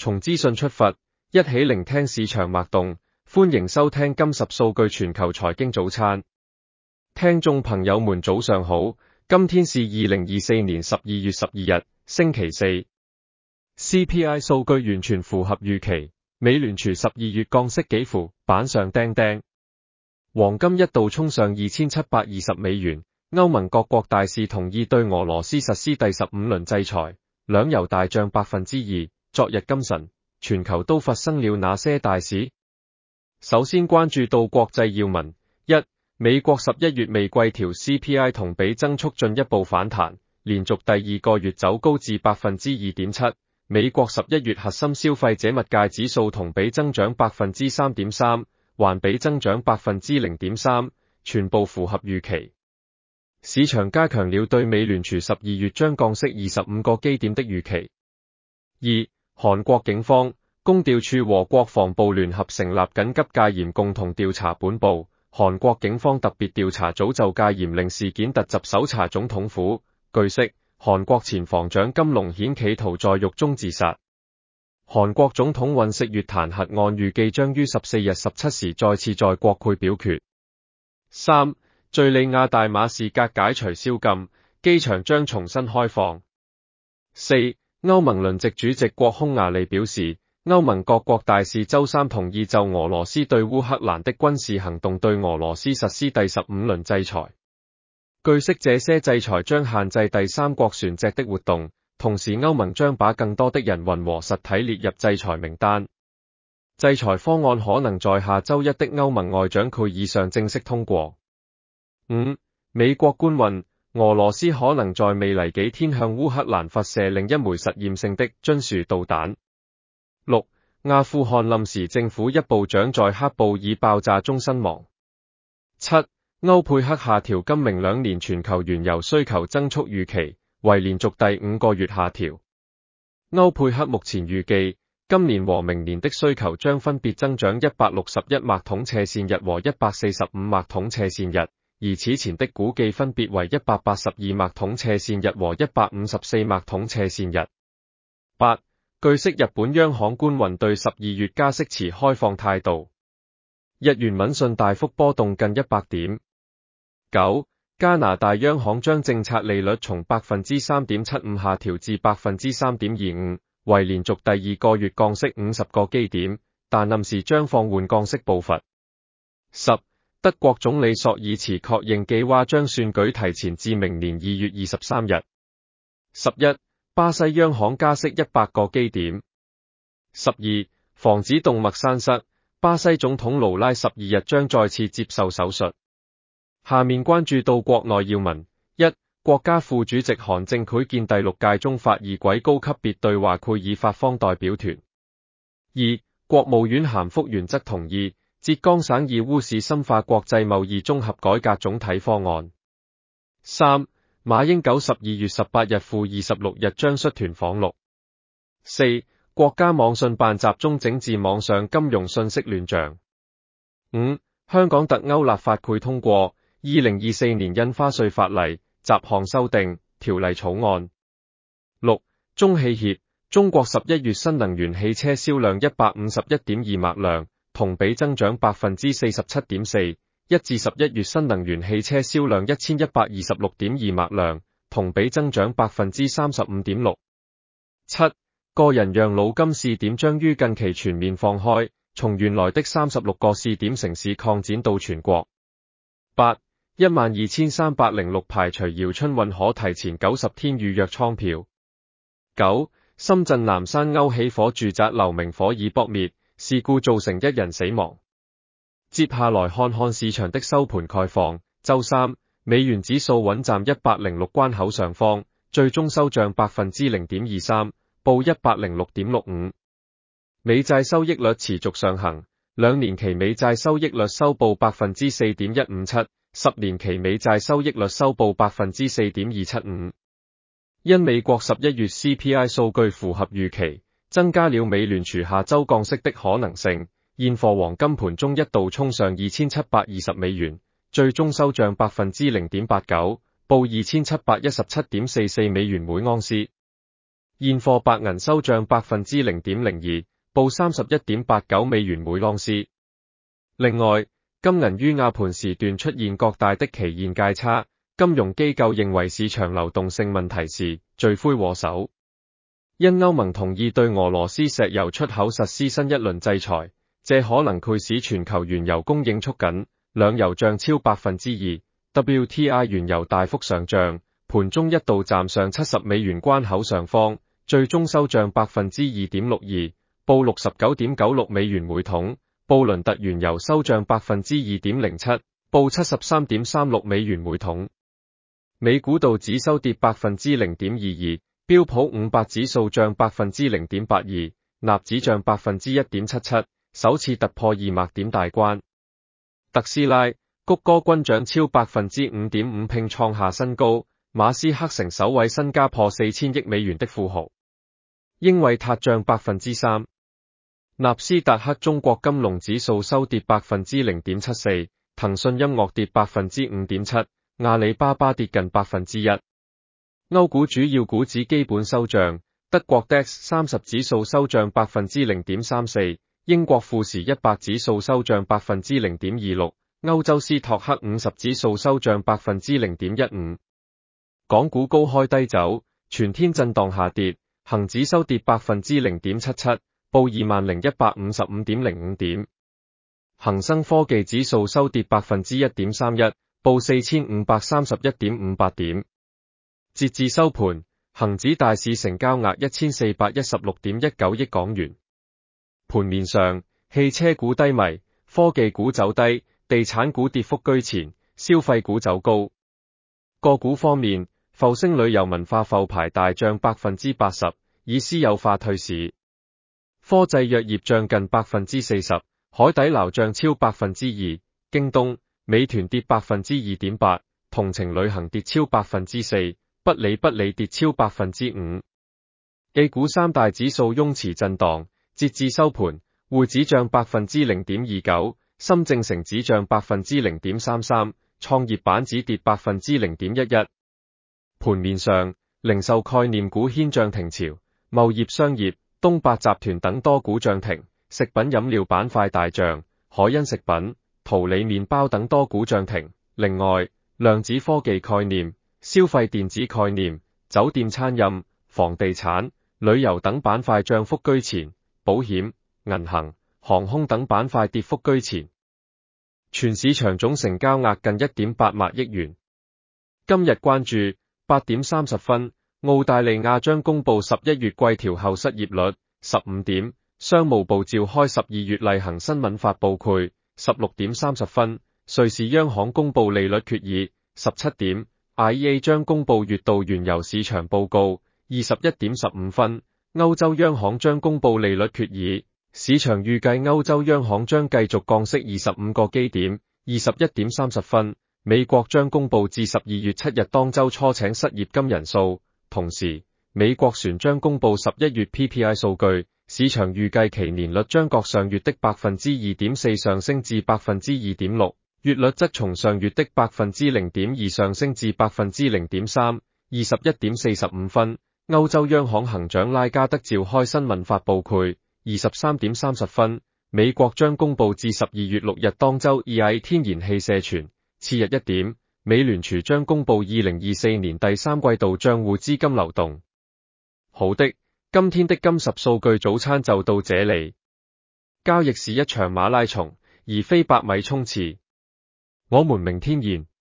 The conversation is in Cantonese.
從資訊出發，一起聆聽市場脈動。歡迎收聽金十數據全球財經早餐。聽眾朋友們早上好，今天是2024年12月12日，星期四。CPI 數據完全符合預期，美聯儲12月降息幾乎板上釘釘。黃金一度衝上2720美元。歐盟各國大使同意對俄羅斯實施第15輪制裁，兩油大漲2%。昨日今晨，全球都發生了哪些大事？首先關注到國際要聞：一、美國11月未季調 CPI 同比增速進一步反彈，連續第二個月走高至 2.7%。美國11月核心消費者物價指數同比增長 3.3%， 環比增長 0.3%， 全部符合預期。市場加強了對美聯儲12月將降息25個基點的預期。二、韓國警方、公調處和國防部聯合成立緊急戒嚴共同調查本部。韓國警方特別調查組就戒嚴令事件突襲搜查總統府。據悉，韓國前防長金龍顯企圖在獄中自殺。韓國總統尹錫悅彈劾案預計將於14日17時再次在國會表決。三、敘利亞大馬士革解除宵禁，機場將重新開放。四、歐盟輪值主席國匈牙利表示，歐盟各國大使周三同意就俄羅斯對烏克蘭的軍事行動對俄羅斯實施第15輪制裁。據悉，這些制裁將限制第三國船隻的活動，同時歐盟將把更多的人運和實體列入制裁名單。制裁方案可能在下周一的歐盟外長會議上正式通過。五、美國官運，俄羅斯可能在未來幾天向烏克蘭發射另一枚實驗性的津樹導彈。六、阿富汗臨時政府一部長在喀布爾爆炸中身亡。七、歐佩克下調今明兩年全球原油需求增速預期，為連續第5個月下調。歐佩克目前預計，今年和明年的需求將分別增長161麥桶斜線日和145麥桶斜線日。而此前的估計分別為182麥桶斜線日和154麥桶斜線日。八、據悉日本央行官員對12月加息持開放態度，日元穩信大幅波動近100點。九、加拿大央行將政策利率從 3.75% 下調至 3.25%， 為連續第二個月降息50個基點，但臨時將放緩降息步伐。十、德國總理朔爾茨確認計劃將選舉提前至明年2月23日。11. 巴西央行加息100個基點。12. 防止動脈栓塞，巴西總統盧拉12日將再次接受手術。下面關注到國內要聞： 1. 國家副主席韓正會見第6屆中法二軌高級別對話會議法方代表團。 2. 國務院韓福原則同意浙江省義烏市深化國際貿易綜合改革總體方案。 3. 馬英九12月18日赴26日將率團訪陸。 4. 國家網信辦集中整治網上金融信息亂象。 5. 香港特區立法會通過2024年印花稅法例雜項修訂條例草案。 6. 中汽協，中國11月新能源汽車銷量151.2萬輛，同比增長 47.4%， 1至11月新能源汽車銷量1126.2萬輛，同比增長 35.6%。 7. 個人養老金試點將於近期全面放開，從原來的36個試點城市擴展到全國。 8. 12,306排除姚春運可提前90天預約倉票。 9. 深圳南山歐起火住宅樓明火已撲滅，事故造成1人死亡。接下來看看市場的收盤概況。周三，美元指數穩站106關口上方，最終收漲 0.23%， 報 106.65。美債收益率持續上行，兩年期美債收益率收報 4.157%， 10年期美債收益率收報 4.275%。因美國11月 CPI 數據符合預期，增加了美聯儲下周降息的可能性。現貨黃金盤中一度衝上2720美元，最終收漲 0.89%， 報 2717.44 美元每盎司。 現貨白銀收漲 0.02%， 報 31.89 美元每盎司。另外，金銀於亞盤時段出現較大的期現價差，金融機構認為市場流動性問題是罪魁禍首。因歐盟同意對俄羅斯石油出口實施新一輪制裁，這可能會使全球原油供應縮緊，兩油漲超 2%，WTI 原油大幅上漲，盤中一度站上70美元關口上方，最終收漲 2.62%， 報 69.96 美元每桶。布倫特原油收漲 2.07%， 報 73.36 美元每桶。美股道指收跌 0.22%， 標普500指數漲 0.82%， 納指漲 1.77%， 首次突破200點大關。特斯拉、谷歌均漲超 5.5%， 並創下新高。馬斯克成首位身家破4000億美元的富豪。英偉達漲 3%。納斯達克中國金龍指數收跌 0.74%， 騰訊音樂跌 5.7%， 阿里巴巴跌近 1%。歐股主要股指基本收漲，德國 DAX 30指數收漲 0.34%， 英國富時100指數收漲 0.26%， 歐洲斯托克50指數收漲 0.15%。港股高開低走，全天震盪下跌，恒指收跌 0.77%。報 20,155.05 點，恒生科技指數收跌 1.31%， 報 4,531.58 點。截至收盤，恒指大市成交額 1,416.19 億港元。盤面上，汽車股低迷，科技股走低，地產股跌幅居前，消費股走高。個股方面，復星旅遊文化復牌大漲 80%， 以私有化退市。科濟藥業漲近 40%， 海底撈漲超 2%， 京東、美團跌 2.8%， 同程旅行跌超 4%， 不理跌超 5%。A 股三大指數擁持震盪，截至收盤，滙指漲 0.29%， 深證成指漲 0.33%， 創業板指跌 0.11%。盤面上，零售概念股掀漲停潮，茂業商業、東百集團等多股漲停，食品飲料板塊大漲，海恩食品、桃李麵包等多股漲停。另外，量子科技概念、消費電子概念、酒店餐飲、房地產、旅遊等板塊漲幅居前，保險、銀行、航空等板塊跌幅居前。全市場總成交額近 1.8 萬億元。今日關注8點30分。澳大利亞將公布11月季調後失業率。15點，商務部召開12月例行新聞發佈會。16點30分，瑞士央行公布利率決議。17點，IEA 將公布月度原油市場報告。21點15分，歐洲央行將公布利率決議，市場預計歐洲央行將繼續降息25個基點。21點30分，美國將公布至12月7日當周初請失業金人數。同時，美國船將公布11月 PPI 數據，市場預計其年率將較上月的 2.4% 上升至 2.6%， 月率則從上月的 0.2% 上升至 0.3%。21點45分，歐洲央行行長拉加德召開新聞發佈會。23點30分，美國將公布至12月6日當周 EIA 天然氣社存。次日1點，美聯儲將公布2024年第三季度賬戶資金流動。好的，今天的金10數據早餐就到這裡。交易是一場馬拉松，而非100米衝刺。我們明天見。